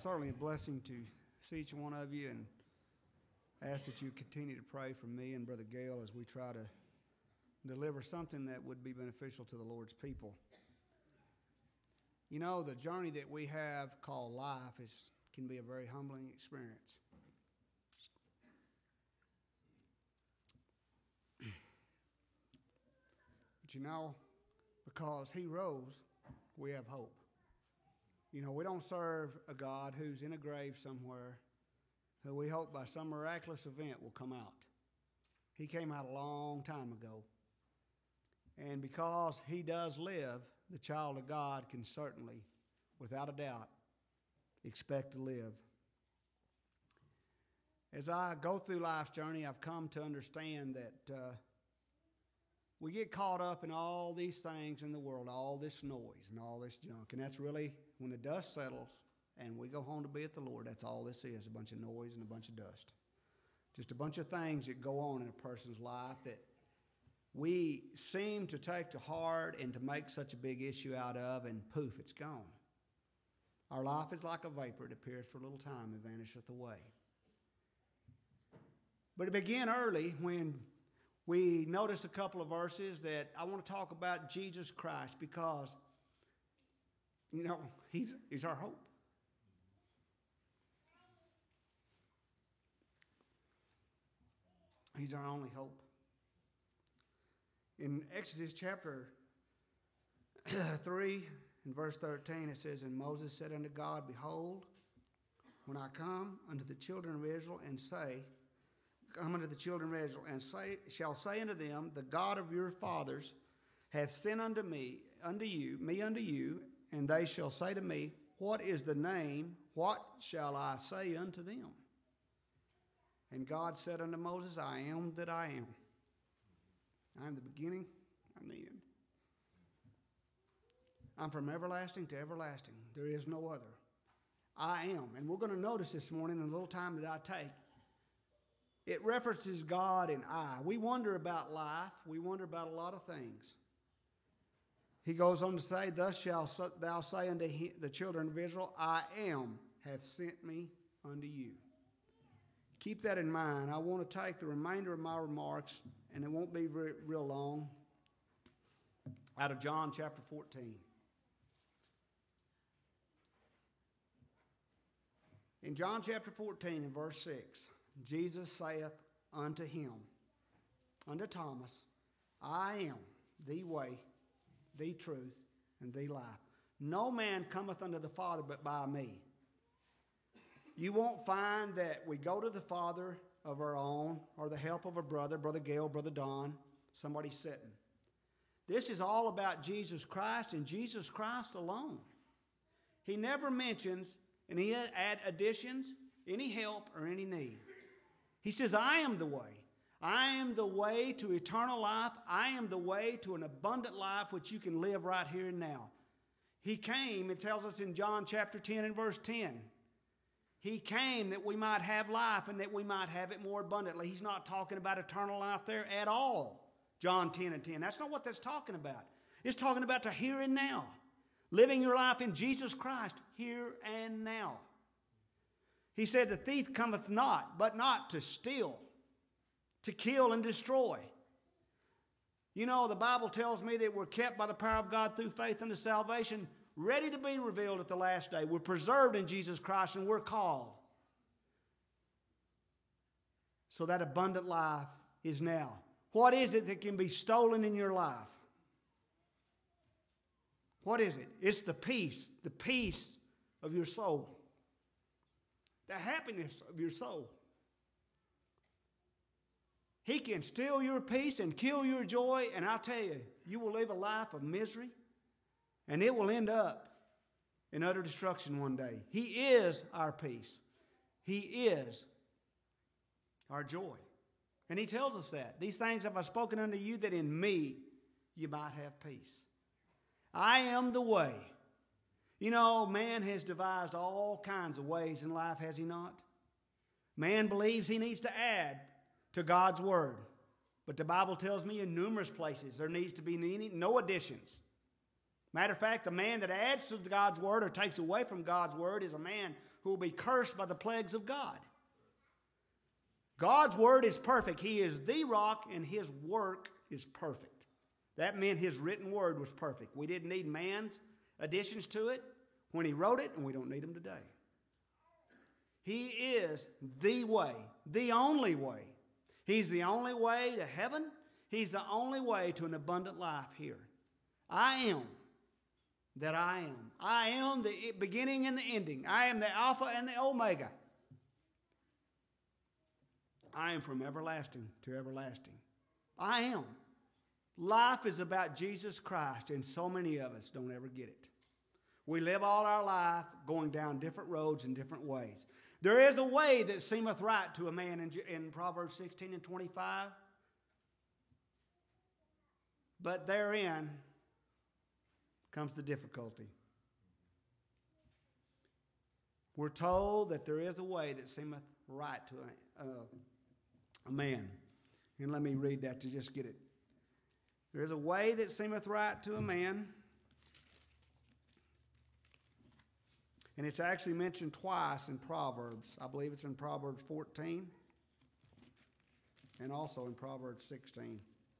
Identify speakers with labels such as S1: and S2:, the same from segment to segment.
S1: certainly a blessing to see each one of you, and ask that you continue to pray for me and Brother Gale as we try to deliver something that would be beneficial to the Lord's people. You know, the journey that we have called life can be a very humbling experience. But you know, because He rose, we have hope. You know, we don't serve a God who's in a grave somewhere, who we hope by some miraculous event will come out. He came out a long time ago. And because He does live, the child of God can certainly, without a doubt, expect to live. As I go through life's journey, I've come to understand that we get caught up in all these things in the world, all this noise and all this junk. And that's really, when the dust settles and we go home to be with the Lord, that's all this is, a bunch of noise and a bunch of dust. Just a bunch of things that go on in a person's life that we seem to take to heart and to make such a big issue out of, and poof, it's gone. Our life is like a vapor. It appears for a little time and vanisheth away. But it began early when we notice a couple of verses that I want to talk about Jesus Christ, because, you know, He's our hope. He's our only hope. In Exodus chapter 3 and verse 13, it says, "And Moses said unto God, Behold, when I come unto the children of Israel and say, shall say unto them, the God of your fathers hath sent unto you, and they shall say to me, What is the name? What shall I say unto them? And God said unto Moses, I am that I am. I am the beginning, I'm the end. I'm from everlasting to everlasting. There is no other. I am." And we're going to notice this morning, in the little time that I take, it references God and I. We wonder about life. We wonder about a lot of things. He goes on to say, "Thus shalt thou say unto the children of Israel, I am hath sent me unto you." Keep that in mind. I want to take the remainder of my remarks, and it won't be real long, out of John chapter 14. In John chapter 14 and verse 6, Jesus saith unto him, unto Thomas, I am the way, the truth, and the life. No man cometh unto the Father but by me. You won't find that we go to the Father of our own, or the help of a brother, Brother Gale, Brother Don, somebody sitting. This is all about Jesus Christ and Jesus Christ alone. He never mentions any additions, any help, or any need. He says, I am the way. I am the way to eternal life. I am the way to an abundant life which you can live right here and now. He came, it tells us in John chapter 10 and verse 10. He came that we might have life and that we might have it more abundantly. He's not talking about eternal life there at all. John 10 and 10. That's not what that's talking about. It's talking about the here and now. Living your life in Jesus Christ here and now. He said, the thief cometh not, but not to steal, to kill and destroy. You know, the Bible tells me that we're kept by the power of God through faith unto salvation, ready to be revealed at the last day. We're preserved in Jesus Christ, and we're called. So that abundant life is now. What is it that can be stolen in your life? What is it? It's the peace of your soul. The happiness of your soul. He can steal your peace and kill your joy, and I'll tell you, you will live a life of misery, and it will end up in utter destruction one day. He is our peace. He is our joy. And He tells us that. These things have I spoken unto you, that in me you might have peace. I am the way. You know, man has devised all kinds of ways in life, has he not? Man believes he needs to add to God's word. But the Bible tells me in numerous places there needs to be no additions. Matter of fact, the man that adds to God's word or takes away from God's word is a man who will be cursed by the plagues of God. God's word is perfect. He is the rock, and his work is perfect. That meant his written word was perfect. We didn't need man's additions to it when he wrote it, and we don't need them today. He is the way, the only way. He's the only way to heaven. He's the only way to an abundant life here. I am that I am. I am the beginning and the ending. I am the Alpha and the Omega. I am from everlasting to everlasting. I am. Life is about Jesus Christ, and so many of us don't ever get it. We live all our life going down different roads in different ways. There is a way that seemeth right to a man in Proverbs 16 and 25, but therein comes the difficulty. We're told that there is a way that seemeth right to a man. And let me read that to just get it. There is a way that seemeth right to a man. And it's actually mentioned twice in Proverbs. I believe it's in Proverbs 14 and also in Proverbs 16.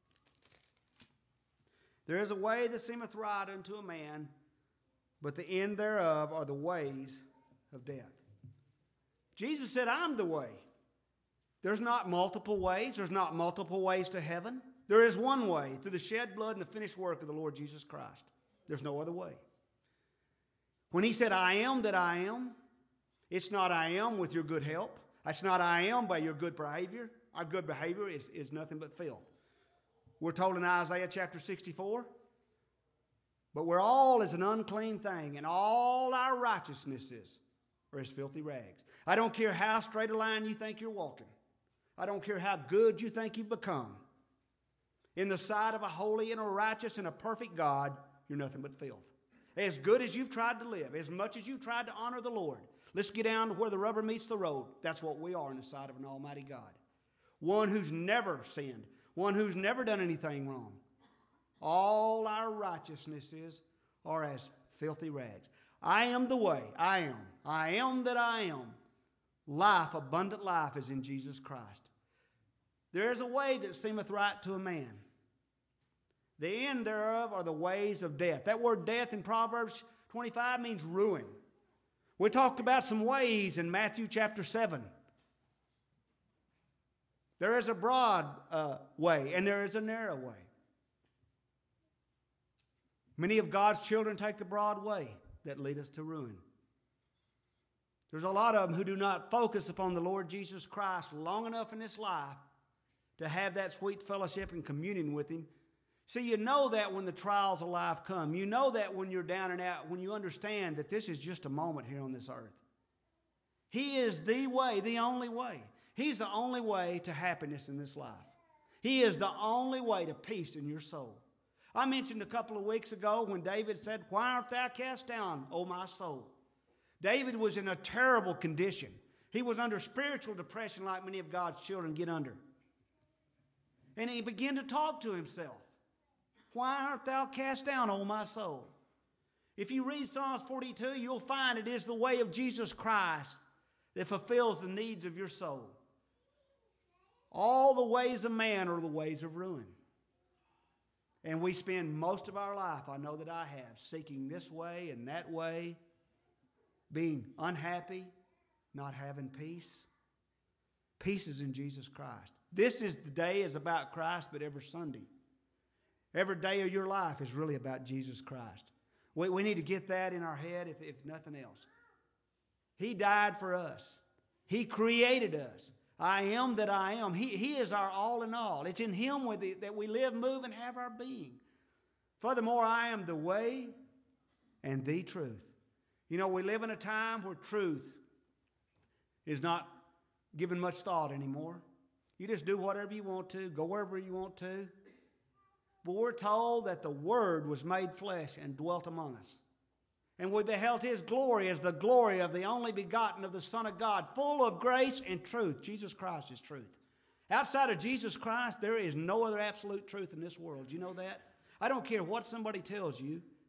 S1: There is a way that seemeth right unto a man, but the end thereof are the ways of death. Jesus said, I'm the way. There's not multiple ways. There's not multiple ways to heaven. There is one way, through the shed blood and the finished work of the Lord Jesus Christ. There's no other way. When he said, I am that I am, it's not I am with your good help. It's not I am by your good behavior. Our good behavior is nothing but filth. We're told in Isaiah chapter 64, but we're all as an unclean thing, and all our righteousnesses are as filthy rags. I don't care how straight a line you think you're walking. I don't care how good you think you've become. In the sight of a holy and a righteous and a perfect God, you're nothing but filth. As good as you've tried to live, as much as you've tried to honor the Lord, let's get down to where the rubber meets the road. That's what we are in the sight of an almighty God. One who's never sinned. One who's never done anything wrong. All our righteousnesses are as filthy rags. I am the way. I am. I am that I am. Life, abundant life, is in Jesus Christ. There is a way that seemeth right to a man. The end thereof are the ways of death. That word death in Proverbs 25 means ruin. We talked about some ways in Matthew chapter 7. There is a broad way and there is a narrow way. Many of God's children take the broad way that lead us to ruin. There's a lot of them who do not focus upon the Lord Jesus Christ long enough in this life to have that sweet fellowship and communion with Him. See, you know that when the trials of life come. You know that when you're down and out, when you understand that this is just a moment here on this earth. He is the way, the only way. He's the only way to happiness in this life. He is the only way to peace in your soul. I mentioned a couple of weeks ago when David said, "Why art thou cast down, O my soul?" David was in a terrible condition. He was under spiritual depression like many of God's children get under. And he began to talk to himself. Why art thou cast down, O my soul? If you read Psalms 42, you'll find it is the way of Jesus Christ that fulfills the needs of your soul. All the ways of man are the ways of ruin. And we spend most of our life, I know that I have, seeking this way and that way, being unhappy, not having peace. Peace is in Jesus Christ. This is the day is about Christ, but every Sunday, every day of your life is really about Jesus Christ. We need to get that in our head if nothing else. He died for us. He created us. I am that I am. He is our all in all. It's in Him that we live, move, and have our being. Furthermore, I am the way and the truth. You know, we live in a time where truth is not given much thought anymore. You just do whatever you want to, go wherever you want to. But we're told that the Word was made flesh and dwelt among us. And we beheld His glory as the glory of the only begotten of the Son of God, full of grace and truth. Jesus Christ is truth. Outside of Jesus Christ, there is no other absolute truth in this world. Do you know that? I don't care what somebody tells you.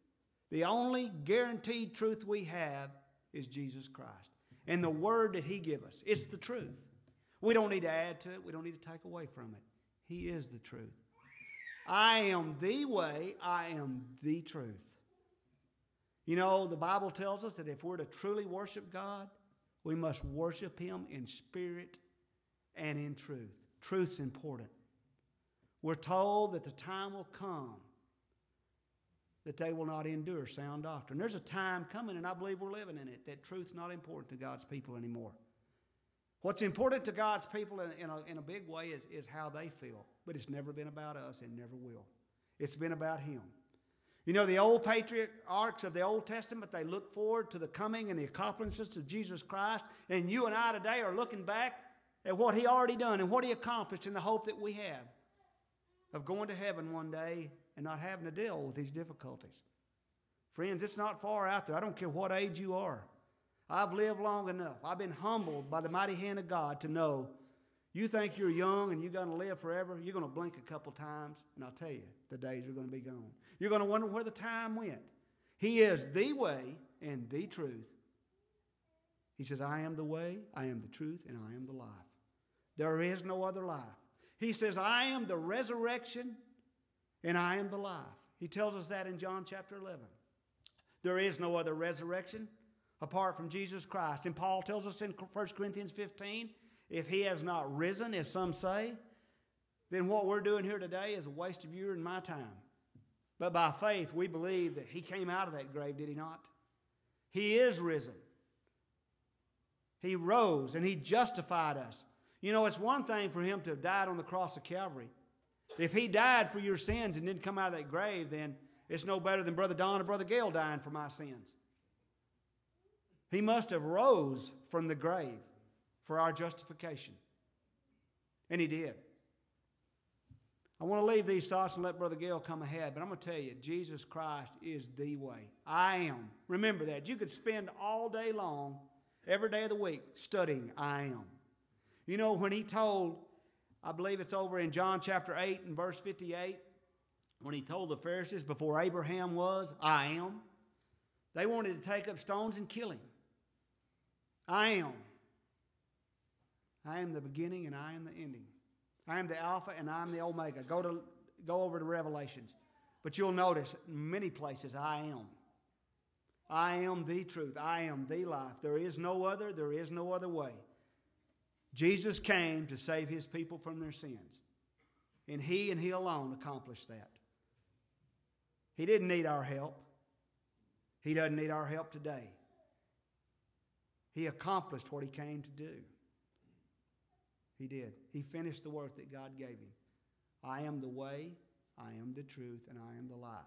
S1: The only guaranteed truth we have is Jesus Christ. And the word that he gives us, it's the truth. We don't need to add to it. We don't need to take away from it. He is the truth. I am the way. I am the truth. You know, the Bible tells us that if we're to truly worship God, we must worship him in spirit and in truth. Truth's important. We're told that the time will come that they will not endure sound doctrine. There's a time coming, and I believe we're living in it, that truth's not important to God's people anymore. What's important to God's people in a big way is how they feel. But it's never been about us and never will. It's been about him. You know, the old patriarchs of the Old Testament, they looked forward to the coming and the accomplishments of Jesus Christ. And you and I today are looking back at what he already done and what he accomplished and the hope that we have of going to heaven one day and not having to deal with these difficulties. Friends, it's not far out there. I don't care what age you are. I've lived long enough. I've been humbled by the mighty hand of God to know you think you're young and you're going to live forever. You're going to blink a couple times, and I'll tell you, the days are going to be gone. You're going to wonder where the time went. He is the way and the truth. He says, I am the way, I am the truth, and I am the life. There is no other life. He says, I am the resurrection and I am the life. He tells us that in John chapter 11. There is no other resurrection apart from Jesus Christ. And Paul tells us in 1 Corinthians 15, if he has not risen, as some say, then what we're doing here today is a waste of your and my time. But by faith, we believe that he came out of that grave, did he not? He is risen. He rose and he justified us. You know, it's one thing for him to have died on the cross of Calvary. If he died for your sins and didn't come out of that grave, then it's no better than Brother Don or Brother Gale dying for my sins. He must have rose from the grave for our justification. And he did. I want to leave these thoughts and let Brother Gale come ahead, but I'm going to tell you, Jesus Christ is the way. I am. Remember that. You could spend all day long, every day of the week, studying I am. You know, when he told, I believe it's over in John chapter 8 and verse 58, when he told the Pharisees before Abraham was, I am, they wanted to take up stones and kill him. I am. I am the beginning and I am the ending. I am the Alpha and I am the Omega. Go over to Revelations. But you'll notice in many places, I am. I am the truth. I am the life. There is no other. There is no other way. Jesus came to save his people from their sins. And he alone accomplished that. He didn't need our help. He doesn't need our help today. He accomplished what he came to do. He did. He finished the work that God gave him. I am the way, I am the truth, and I am the life.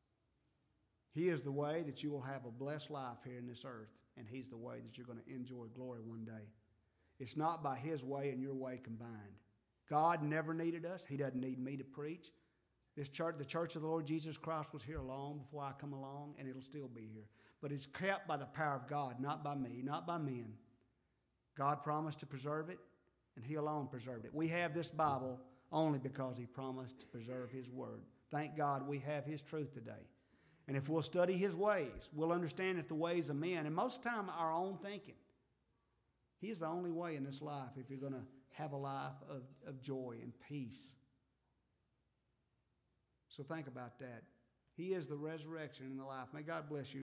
S1: He is the way that you will have a blessed life here in this earth, and he's the way that you're going to enjoy glory one day. It's not by his way and your way combined. God never needed us. He doesn't need me to preach. This church, the Church of the Lord Jesus Christ, was here long before I come along, and it'll still be here. But it's kept by the power of God, not by me, not by men. God promised to preserve it, and he alone preserved it. We have this Bible only because he promised to preserve his word. Thank God we have his truth today. And if we'll study his ways, we'll understand that the ways of men, and most of the time our own thinking, he's the only way in this life if you're going to have a life of joy and peace. So think about that. He is the resurrection and the life. May God bless you.